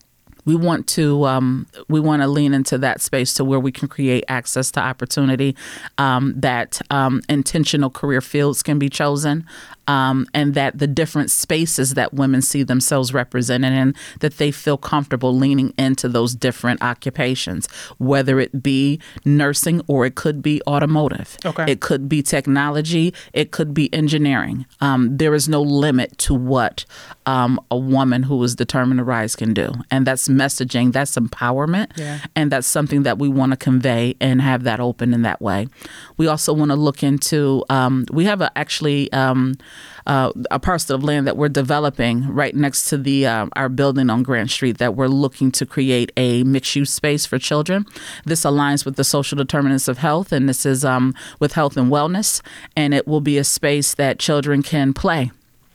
we want to um, we want to lean into that space to where we can create access to opportunity, um, that um, intentional career fields can be chosen, um, and that the different spaces that women see themselves represented in, that they feel comfortable leaning into those different occupations, whether it be nursing or it could be automotive. Okay. It could be technology. It could be engineering. Um, there is no limit to what um, a woman who is determined to rise can do. And that's messaging, that's empowerment. Yeah. And that's something that we want to convey and have that open in that way. We also want to look into, um, we have a, actually um, uh, a parcel of land that we're developing right next to the uh, our building on Grant Street that we're looking to create a mixed-use space for children. This aligns with the social determinants of health, and this is um, with health and wellness, and it will be a space that children can play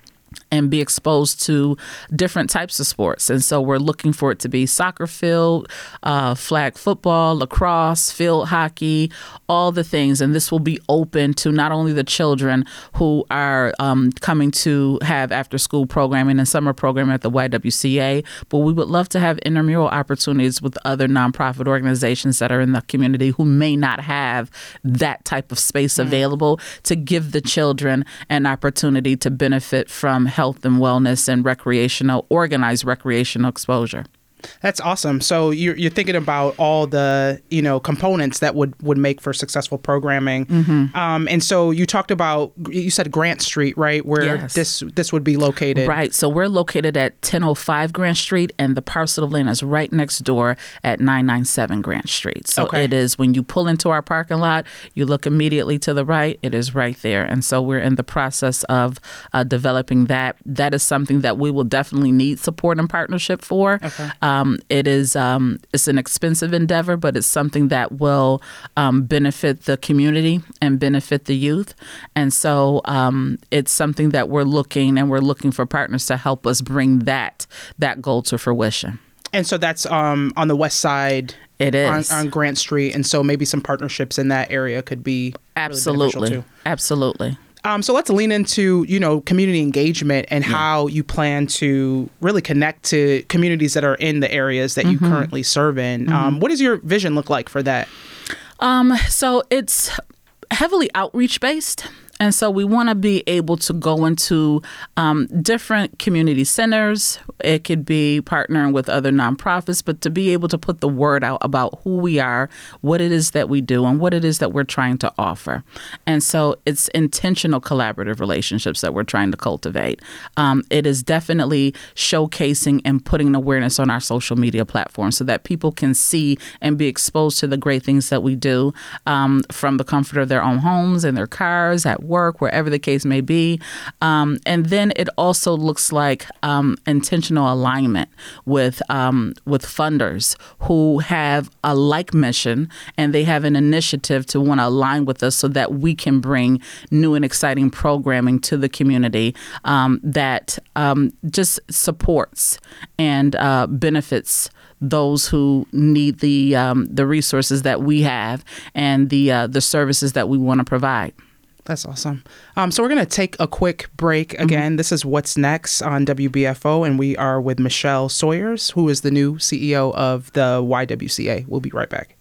and be exposed to different types of sports. And so we're looking for it to be soccer field, uh, flag football, lacrosse, field hockey, all the things. And this will be open to not only the children who are um, coming to have after school programming and summer programming at the Y W C A, but we would love to have intramural opportunities with other nonprofit organizations that are in the community who may not have that type of space mm-hmm. available, to give the children an opportunity to benefit from health and wellness and recreational, organized recreational exposure. That's awesome. So you're, you're thinking about all the, you know, components that would, would make for successful programming. Mm-hmm. Um, and so you talked about, you said Grant Street, right? Where yes. this this would be located. Right. So we're located at ten oh five Grant Street, and the parcel of land is right next door at nine ninety-seven Grant Street. So okay. it is, when you pull into our parking lot, you look immediately to the right, it is right there. And so we're in the process of uh, developing that. That is something that we will definitely need support and partnership for. Okay. Um, Um, it is um, it's an expensive endeavor, but it's something that will um, benefit the community and benefit the youth. And so um, it's something that we're looking and we're looking for partners to help us bring that that goal to fruition. And so that's um, on the west side. It is. On, on Grant Street. And so maybe some partnerships in that area could be absolutely really beneficial too. Absolutely. Um, so let's lean into, you know, community engagement and yeah. how you plan to really connect to communities that are in the areas that mm-hmm. you currently serve in. Mm-hmm. Um, what does your vision look like for that? Um, so it's heavily outreach based. And so we want to be able to go into um, different community centers. It could be partnering with other nonprofits, but to be able to put the word out about who we are, what it is that we do, and what it is that we're trying to offer. And so it's intentional collaborative relationships that we're trying to cultivate. Um, it is definitely showcasing and putting awareness on our social media platforms so that people can see and be exposed to the great things that we do um, from the comfort of their own homes and their cars, at work, wherever the case may be. Um, and then it also looks like um, intentional alignment with um, with funders who have a like mission and they have an initiative to want to align with us so that we can bring new and exciting programming to the community um, that um, just supports and uh, benefits those who need the um, the resources that we have and the uh, the services that we want to provide. That's awesome. Um, so we're going to take a quick break again. Mm-hmm. This is What's Next on W B F O, and we are with Michelle Sawyers, who is the new C E O of the Y W C A. We'll be right back.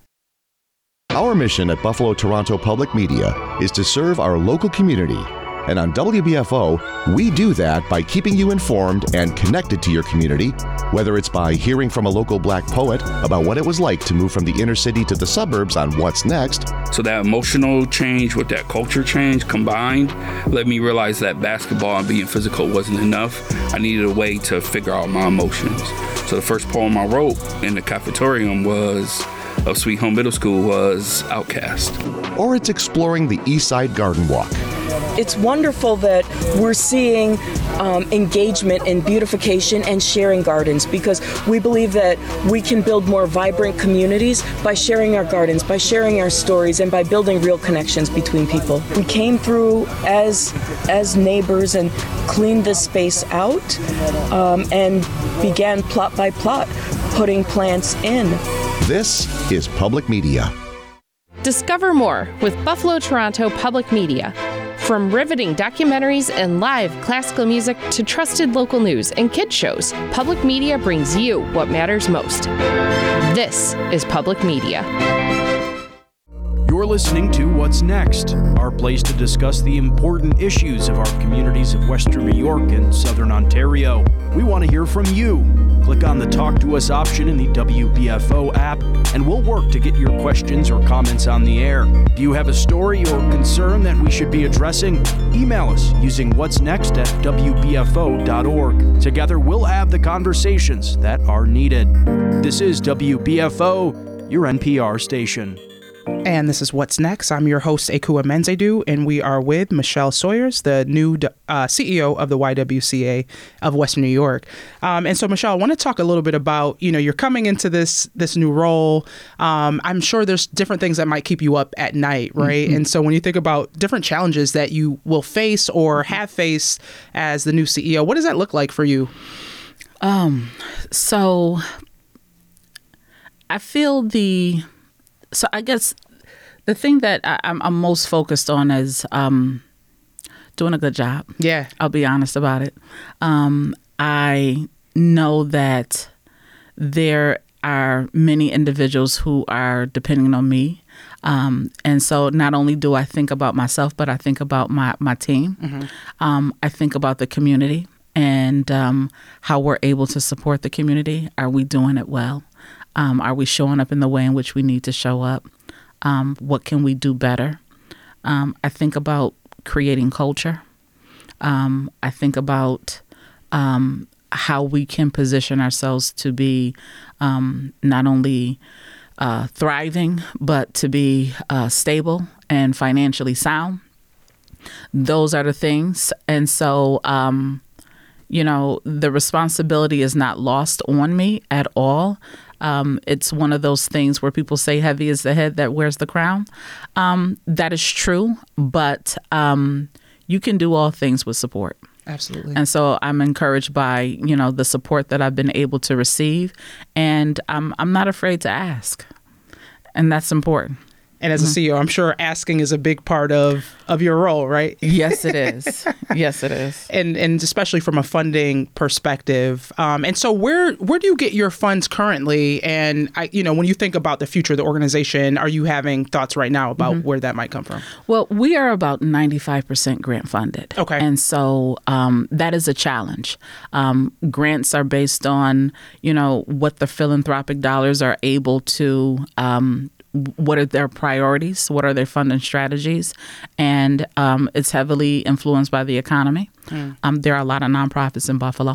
Our mission at Buffalo Toronto Public Media is to serve our local community. And on W B F O, we do that by keeping you informed and connected to your community, whether it's by hearing from a local Black poet about what it was like to move from the inner city to the suburbs on What's Next. So that emotional change with that culture change combined let me realize that basketball and being physical wasn't enough. I needed a way to figure out my emotions. So the first poem I wrote in the cafeteria was of Sweet Home Middle School was Outcast. Or it's exploring the East Side Garden Walk. it's wonderful that we're seeing um, engagement in beautification and sharing gardens, because we believe that we can build more vibrant communities by sharing our gardens, by sharing our stories, and by building real connections between people. We came through as as neighbors and cleaned this space out um, and began plot by plot putting plants in. This is Public Media. Discover more with Buffalo Toronto Public Media. From riveting documentaries and live classical music to trusted local news and kids shows, Public Media brings you what matters most. This is Public Media. You're listening to What's Next, our place to discuss the important issues of our communities of Western New York and Southern Ontario. We want to hear from you. Click on the Talk to Us option in the W B F O app, and we'll work to get your questions or comments on the air. Do you have a story or concern that we should be addressing? Email us using what's next at w b f o dot org. Together, we'll have the conversations that are needed. This is W B F O, your N P R station. And this is What's Next. I'm your host, Ekua Menzedu, and we are with Michelle Sawyers, the new uh, C E O of the Y W C A of Western New York. Um, and so, Michelle, I want to talk a little bit about, you know, you're coming into this this new role. Um, I'm sure there's different things that might keep you up at night, right? Mm-hmm. And so when you think about different challenges that you will face or have faced as the new C E O, what does that look like for you? Um, so I feel the... So I guess the thing that I, I'm, I'm most focused on is um, doing a good job. Yeah. I'll be honest about it. Um, I know that there are many individuals who are depending on me. Um, and so not only do I think about myself, but I think about my, my team. Mm-hmm. Um, I think about the community and um, how we're able to support the community. Are we doing it well? Um, are we showing up in the way in which we need to show up? Um, what can we do better? Um, I think about creating culture. Um, I think about um, how we can position ourselves to be um, not only uh, thriving, but to be uh, stable and financially sound. Those are the things. And so, um, you know, the responsibility is not lost on me at all. Um, it's one of those things where people say heavy is the head that wears the crown. Um, that is true, but um, you can do all things with support. Absolutely. And so I'm encouraged by, you know, the support that I've been able to receive, and I'm I'm not afraid to ask, and that's important. And as a C E O, I'm sure asking is a big part of, of your role, right? Yes, it is. Yes, it is. And and especially from a funding perspective. Um, and so where where do you get your funds currently? And, I, you know, when you think about the future of the organization, are you having thoughts right now about mm-hmm. where that might come from? Well, we are about ninety-five percent grant funded. Okay. And so um, that is a challenge. Um, grants are based on, you know, what the philanthropic dollars are able to um what are their priorities? What are their funding strategies? And um, it's heavily influenced by the economy. Mm. Um, there are a lot of nonprofits in Buffalo,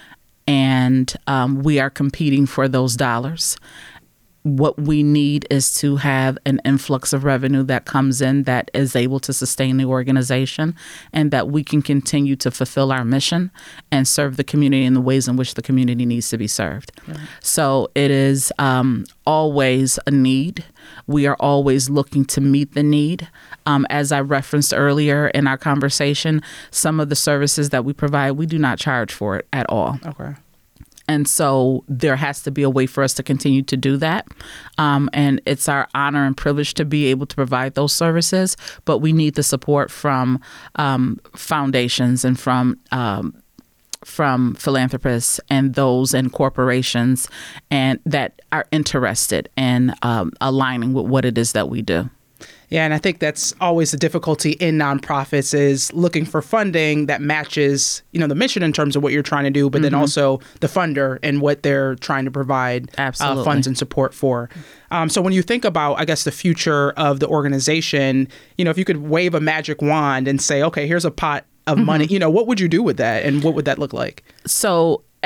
and um, we are competing for those dollars. What we need is to have an influx of revenue that comes in that is able to sustain the organization, and that we can continue to fulfill our mission and serve the community in the ways in which the community needs to be served. Right. So it is um, always a need. We are always looking to meet the need. Um, as I referenced earlier in our conversation, some of the services that we provide, we do not charge for it at all. Okay. And so there has to be a way for us to continue to do that. Um, and it's our honor and privilege to be able to provide those services. But we need the support from um, foundations and from um, from philanthropists and those and corporations and that are interested in um, aligning with what it is that we do. Yeah, and I think that's always the difficulty in nonprofits is looking for funding that matches, you know, the mission in terms of what you're trying to do, but mm-hmm. then also the funder and what they're trying to provide uh, funds and support for. Um, so when you think about, I guess, the future of the organization, you know, if you could wave a magic wand and say, okay, here's a pot of mm-hmm. money, you know, what would you do with that and what would that look like? So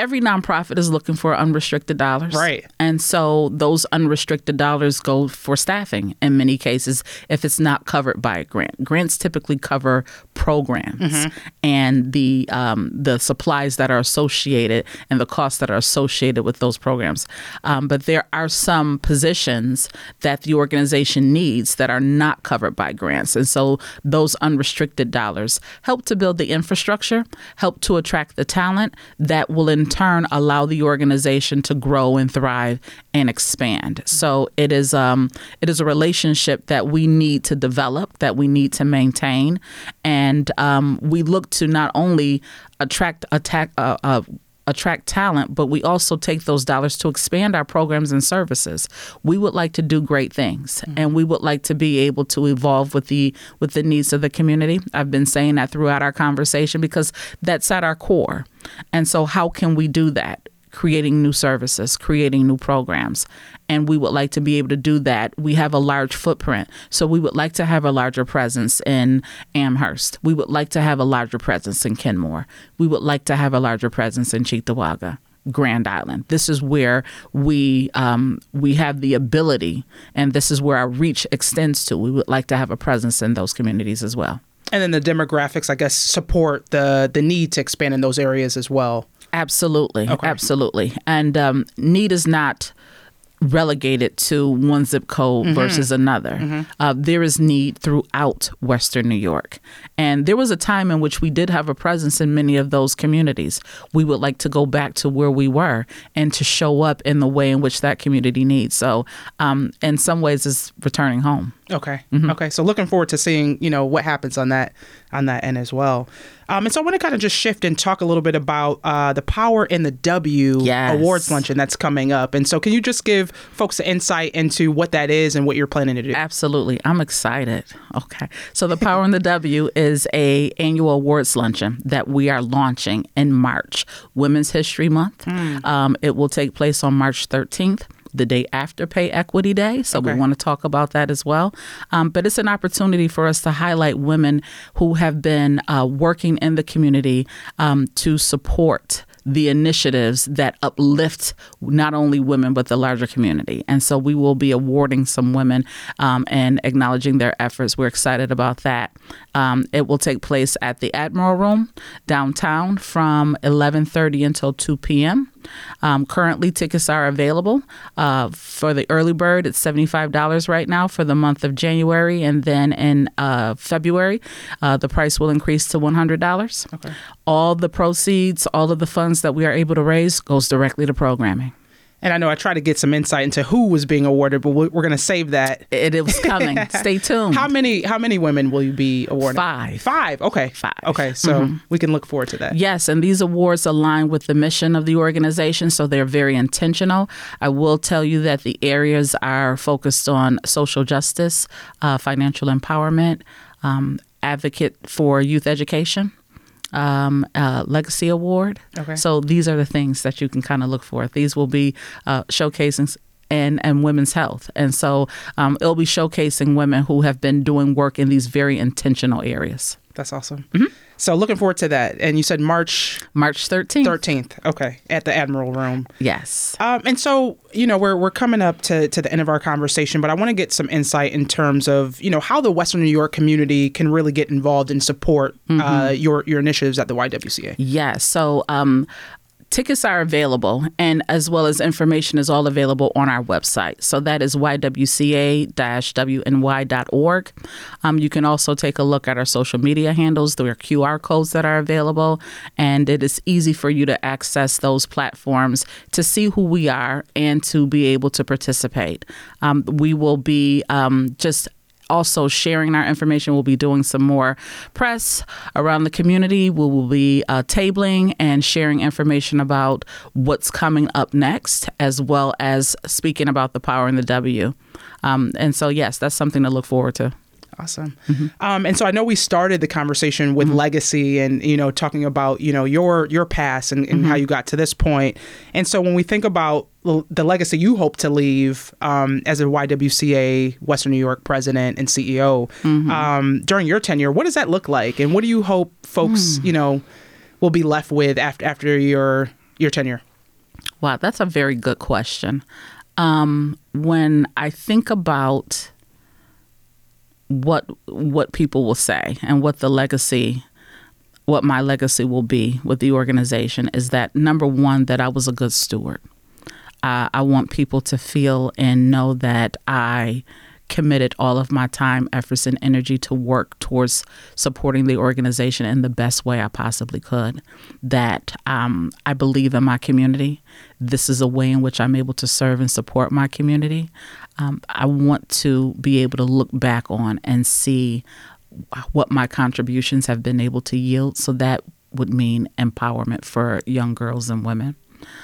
every nonprofit is looking for unrestricted dollars. Right. And so those unrestricted dollars go for staffing in many cases if it's not covered by a grant. Grants typically cover programs Mhm. and the um, the supplies that are associated and the costs that are associated with those programs. Um, but there are some positions that the organization needs that are not covered by grants. And so those unrestricted dollars help to build the infrastructure, help to attract the talent that will in turn allow the organization to grow and thrive and expand. So it is um, it is a relationship that we need to develop, that we need to maintain. And um, we look to not only attract attack uh, uh, attract talent, but we also take those dollars to expand our programs and services. We would like to do great things, mm-hmm. and we would like to be able to evolve with the with the needs of the community. I've been saying that throughout our conversation because that's at our core. And so how can we do that? Creating new services, creating new programs. And we would like to be able to do that. We have a large footprint. So we would like to have a larger presence in Amherst. We would like to have a larger presence in Kenmore. We would like to have a larger presence in Cheektowaga, Grand Island. This is where we um, we have the ability, and this is where our reach extends to. We would like to have a presence in those communities as well. And then the demographics, I guess, support the the need to expand in those areas as well. Absolutely. Okay. Absolutely. And um, need is not relegated to one zip code Mm-hmm. versus another. Mhm. Uh, there is need throughout Western New York. And there was a time in which we did have a presence in many of those communities. We would like to go back to where we were and to show up in the way in which that community needs. So um, in some ways, it's returning home. Okay. Mhm. Okay. So looking forward to seeing, you know, what happens on that on that end as well. Um, and so I want to kind of just shift and talk a little bit about uh, the Power in the W Yes. Awards luncheon that's coming up. And so can you just give folks an insight into what that is and what you're planning to do? Absolutely. I'm excited. Okay. So the Power in the W is a annual awards luncheon that we are launching in March, Women's History Month. Mm. Um, it will take place on March thirteenth. The day after Pay Equity Day. So Okay. we want to talk about that as well. Um, but it's an opportunity for us to highlight women who have been uh, working in the community um, to support the initiatives that uplift not only women, but the larger community. And so we will be awarding some women um, and acknowledging their efforts. We're excited about that. Um, it will take place at the Admiral Room downtown from eleven thirty until two p.m. Um, currently, tickets are available. Uh, for the early bird, it's seventy-five dollars right now for the month of January. And then in uh, February, uh, the price will increase to one hundred dollars. Okay. All the proceeds, all of the funds that we are able to raise goes directly to programming. And I know I tried to get some insight into who was being awarded, but we're going to save that. It, it was coming. Stay tuned. How many how many women will you be awarded? Five. Five. Okay. Five. Okay. So Mhm. we can look forward to that. Yes, and these awards align with the mission of the organization, so they're very intentional. I will tell you that the areas are focused on social justice, uh, financial empowerment, um, advocate for youth education, um, uh, legacy award. Okay. So these are the things that you can kind of look for. These will be uh, showcasing and, and women's health. And so um, it'll be showcasing women who have been doing work in these very intentional areas. That's awesome. So looking forward to that. And you said March March thirteenth. thirteenth. Okay. At the Admiral Room. Yes. Um, and so, you know, we're we're coming up to, to the end of our conversation, but I want to get some insight in terms of, you know, how the Western New York community can really get involved and support uh, Mhm. your your initiatives at the Y W C A. Yeah. So um, tickets are available, and as well as information is all available on our website. So that is y w c a dash w n y dot org. Um, you can also take a look at our social media handles. There are Q R codes that are available, and it is easy for you to access those platforms to see who we are and to be able to participate. Um, we will be um, just also sharing our information. We'll be doing some more press around the community. We will be uh, tabling and sharing information about what's coming up next, as well as speaking about the Power in the W. Um, and so, yes, that's something to look forward to. Awesome. Um, and so I know we started the conversation with legacy and, you know, talking about, you know, your your past and, and how you got to this point. And so when we think about l- the legacy you hope to leave um, as a Y W C A Western New York president and C E O um, during your tenure, what does that look like? And what do you hope folks, you know, will be left with after after your your tenure? Wow, that's a very good question. Um, when I think about what what people will say and what the legacy, what my legacy will be with the organization, is that, number one, that I was a good steward. Uh, I want people to feel and know that I committed all of my time, efforts, and energy to work towards supporting the organization in the best way I possibly could. That um, I believe in my community. This is a way in which I'm able to serve and support my community. Um, I want to be able to look back on and see what my contributions have been able to yield. So that would mean empowerment for young girls and women.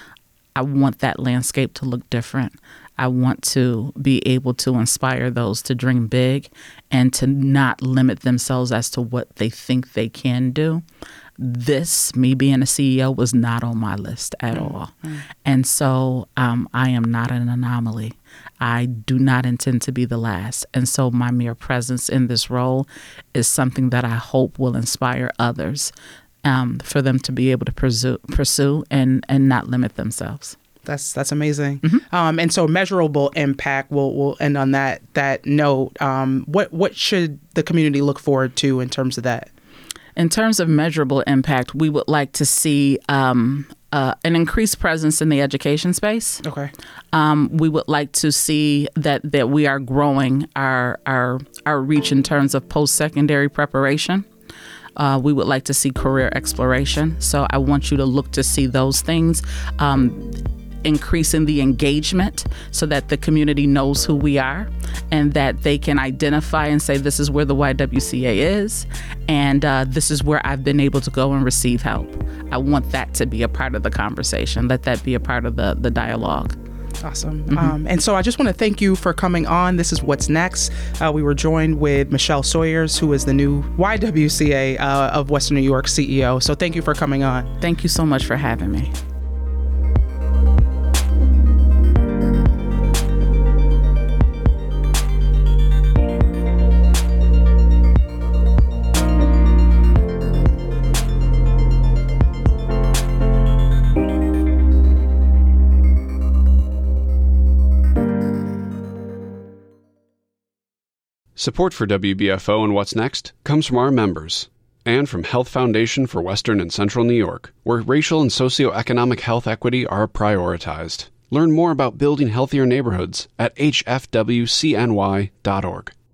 I want that landscape to look different. I want to be able to inspire those to dream big and to not limit themselves as to what they think they can do. This, me being a C E O, was not on my list at mm-hmm. all. And so um, I am not an anomaly. I do not intend to be the last. And so my mere presence in this role is something that I hope will inspire others um, for them to be able to pursue, pursue and, and not limit themselves. That's that's amazing. Mm-hmm. Um, and so measurable impact, we'll, we'll end on that that note. Um, what, what should the community look forward to in terms of that? In terms of measurable impact, we would like to see um, uh, an increased presence in the education space. Okay. Um, we would like to see that that we are growing our our our reach in terms of post-secondary preparation. Uh, we would like to see career exploration. So I want you to look to see those things. Um, increasing the engagement so that the community knows who we are and that they can identify and say, this is where the Y W C A is, and uh, this is where I've been able to go and receive help. I want that to be a part of the conversation. Let that be a part of the, the dialogue. Awesome. Mm-hmm. Um, and so I just want to thank you for coming on. This is What's Next. Uh, we were joined with Michelle Sawyers, who is the new Y W C A uh, of Western New York C E O. So thank you for coming on. Thank you so much for having me. Support for W B F O and What's Next comes from our members and from Health Foundation for Western and Central New York, where racial and socioeconomic health equity are prioritized. Learn more about building healthier neighborhoods at h f w c n y dot org.